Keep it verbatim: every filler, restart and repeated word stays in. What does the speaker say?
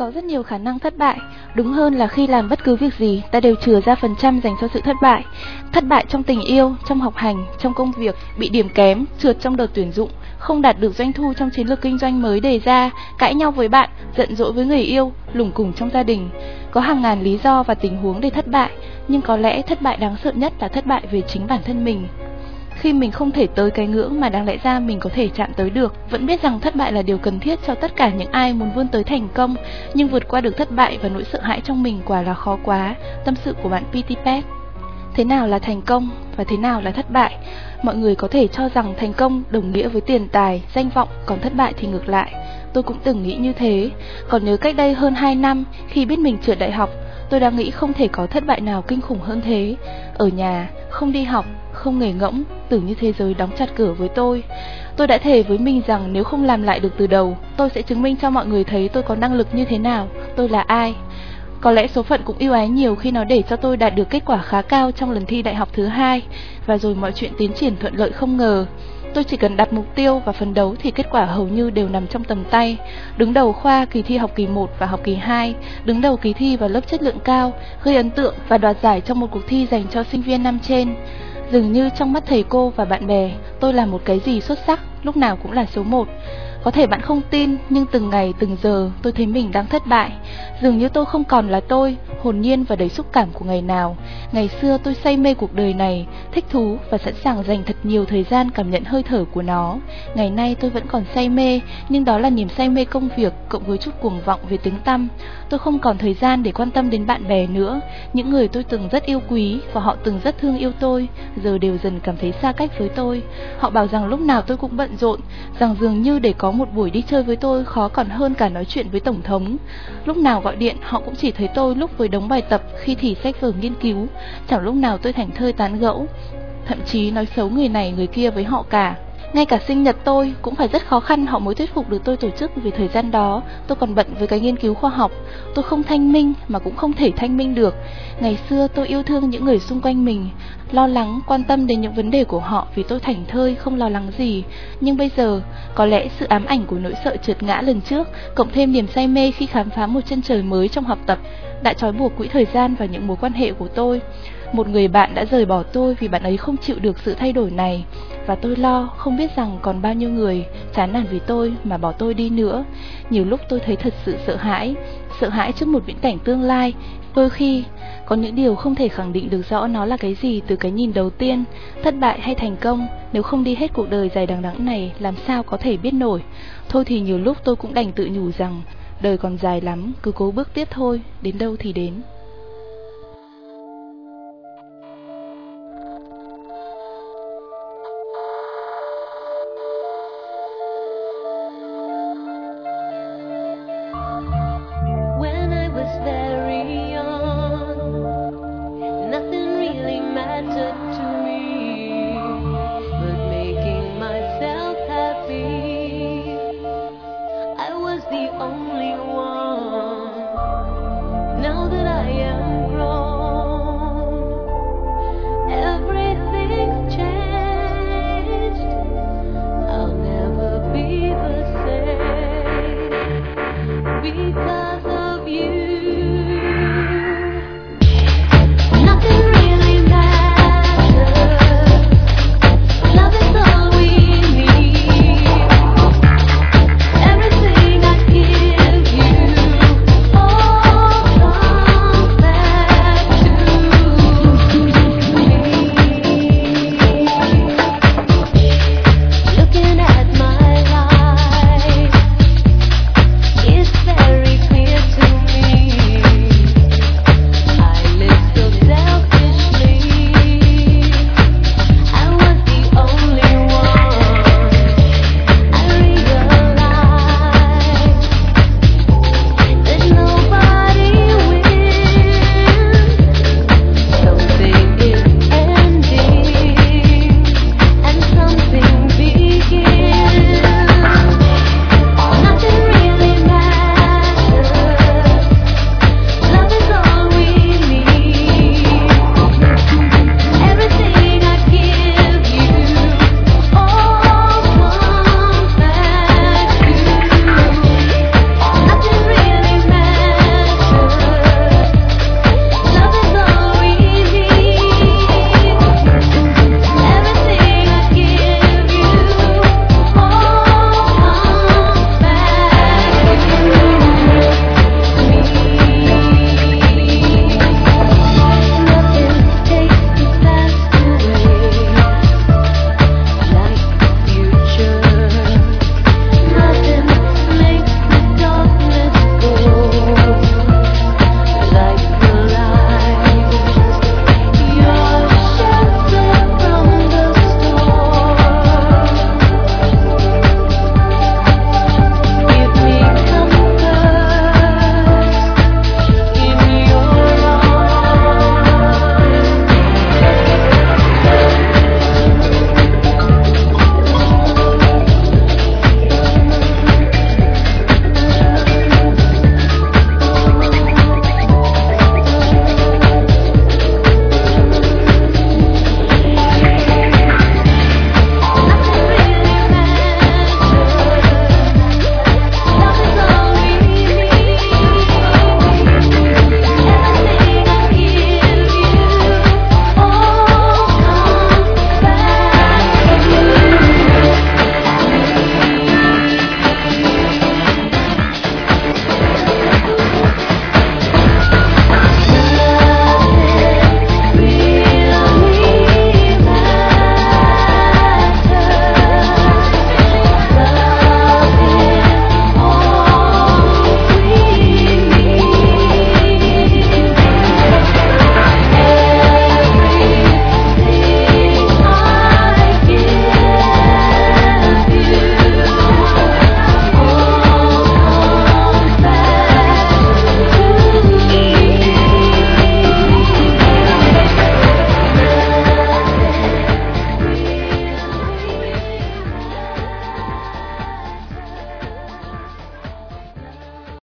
có rất nhiều khả năng thất bại. Đúng hơn là khi làm bất cứ việc gì, ta đều chừa ra phần trăm dành cho sự thất bại. Thất bại trong tình yêu, trong học hành, trong công việc, bị điểm kém, trượt trong đợt tuyển dụng, không đạt được doanh thu trong chiến lược kinh doanh mới đề ra, cãi nhau với bạn, giận dỗi với người yêu, lủng củng trong gia đình. Có hàng ngàn lý do và tình huống để thất bại, nhưng có lẽ thất bại đáng sợ nhất là thất bại về chính bản thân mình. Khi mình không thể tới cái ngưỡng mà đáng lẽ ra mình có thể chạm tới được, vẫn biết rằng thất bại là điều cần thiết cho tất cả những ai muốn vươn tới thành công, nhưng vượt qua được thất bại và nỗi sợ hãi trong mình quả là khó quá. Tâm sự của bạn pê tê Pet. Thế nào là thành công và thế nào là thất bại? Mọi người có thể cho rằng thành công đồng nghĩa với tiền tài, danh vọng, còn thất bại thì ngược lại. Tôi cũng từng nghĩ như thế. Còn nhớ cách đây hơn hai năm, khi biết mình trượt đại học, tôi đã nghĩ không thể có thất bại nào kinh khủng hơn thế. Ở nhà, không đi học, không nghề ngỗng, tưởng như thế giới đóng chặt cửa với tôi. Tôi đã thề với mình rằng nếu không làm lại được từ đầu, tôi sẽ chứng minh cho mọi người thấy tôi có năng lực như thế nào, tôi là ai. Có lẽ số phận cũng ưu ái nhiều khi nó để cho tôi đạt được kết quả khá cao trong lần thi đại học thứ hai, và rồi mọi chuyện tiến triển thuận lợi không ngờ. Tôi chỉ cần đặt mục tiêu và phấn đấu thì kết quả hầu như đều nằm trong tầm tay. Đứng đầu khoa kỳ thi học kỳ một và học kỳ hai, đứng đầu kỳ thi vào lớp chất lượng cao, gây ấn tượng và đoạt giải trong một cuộc thi dành cho sinh viên năm trên. Dường như trong mắt thầy cô và bạn bè, tôi là một cái gì xuất sắc, lúc nào cũng là số một. Có thể bạn không tin, nhưng từng ngày từng giờ tôi thấy mình đang thất bại. Dường như tôi không còn là tôi, hồn nhiên và đầy xúc cảm của ngày nào. Ngày xưa tôi say mê cuộc đời này, thích thú và sẵn sàng dành thật nhiều thời gian cảm nhận hơi thở của nó. Ngày nay tôi vẫn còn say mê, nhưng đó là niềm say mê công việc cộng với chút cuồng vọng về tiếng tăm. Tôi không còn thời gian để quan tâm đến bạn bè nữa. Những người tôi từng rất yêu quý và họ từng rất thương yêu tôi, giờ đều dần cảm thấy xa cách với tôi. Họ bảo rằng lúc nào tôi cũng bận rộn, rằng dường như để có một buổi đi chơi với tôi khó còn hơn cả nói chuyện với tổng thống. Lúc nào gọi điện họ cũng chỉ thấy tôi lúc với đống bài tập, khi thì sách vở nghiên cứu, chẳng lúc nào tôi thảnh thơi tán gẫu, thậm chí nói xấu người này người kia với họ cả. Ngay cả sinh nhật tôi cũng phải rất khó khăn họ mới thuyết phục được tôi tổ chức, vì thời gian đó tôi còn bận với cái nghiên cứu khoa học. Tôi không thanh minh mà cũng không thể thanh minh được. Ngày xưa tôi yêu thương những người xung quanh mình, lo lắng, quan tâm đến những vấn đề của họ vì tôi thảnh thơi, không lo lắng gì. Nhưng bây giờ, có lẽ sự ám ảnh của nỗi sợ trượt ngã lần trước, cộng thêm niềm say mê khi khám phá một chân trời mới trong học tập, đã trói buộc quỹ thời gian và những mối quan hệ của tôi. Một người bạn đã rời bỏ tôi vì bạn ấy không chịu được sự thay đổi này, và tôi lo không biết rằng còn bao nhiêu người chán nản vì tôi mà bỏ tôi đi nữa. Nhiều lúc tôi thấy thật sự sợ hãi, sợ hãi trước một viễn cảnh tương lai. Đôi khi có những điều không thể khẳng định được rõ nó là cái gì từ cái nhìn đầu tiên. Thất bại hay thành công, nếu không đi hết cuộc đời dài đằng đẵng này, làm sao có thể biết nổi. Thôi thì nhiều lúc tôi cũng đành tự nhủ rằng đời còn dài lắm, cứ cố bước tiếp thôi, đến đâu thì đến.